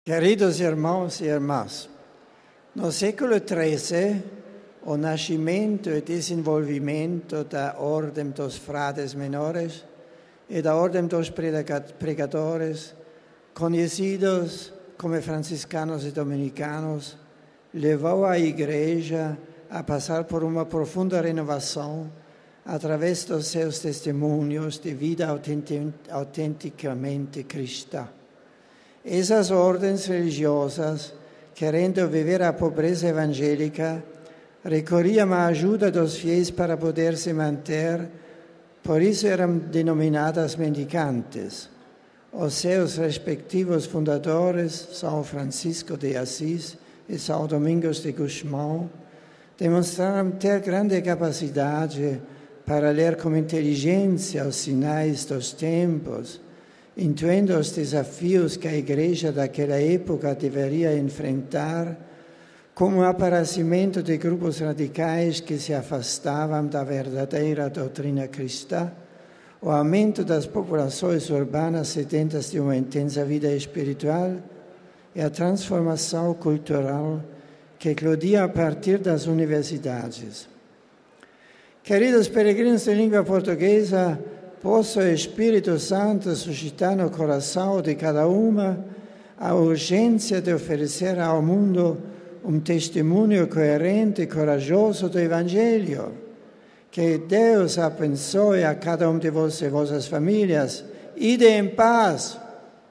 Queridos irmãos e irmãs, no século XIII, o nascimento e desenvolvimento da Ordem dos Frades Menores e da Ordem dos Pregadores, conhecidos como franciscanos e dominicanos, levou a Igreja a passar por uma profunda renovação através dos seus testemunhos de vida autenticamente cristã. Essas ordens religiosas, querendo viver a pobreza evangélica, recorriam à ajuda dos fiéis para poder se manter, por isso eram denominadas mendicantes. Os seus respectivos fundadores, São Francisco de Assis e São Domingos de Gusmão, demonstraram ter grande capacidade para ler com inteligência os sinais dos tempos, intuindo os desafios que a Igreja daquela época deveria enfrentar, como o aparecimento de grupos radicais que se afastavam da verdadeira doutrina cristã, o aumento das populações urbanas sedentas de uma intensa vida espiritual e a transformação cultural que eclodia a partir das universidades. Queridos peregrinos de língua portuguesa, possa o Espírito Santo suscitar no coração de cada uma a urgência de oferecer ao mundo um testemunho coerente e corajoso do Evangelho. Que Deus abençoe a cada um de vós e vossas famílias. Ide em paz.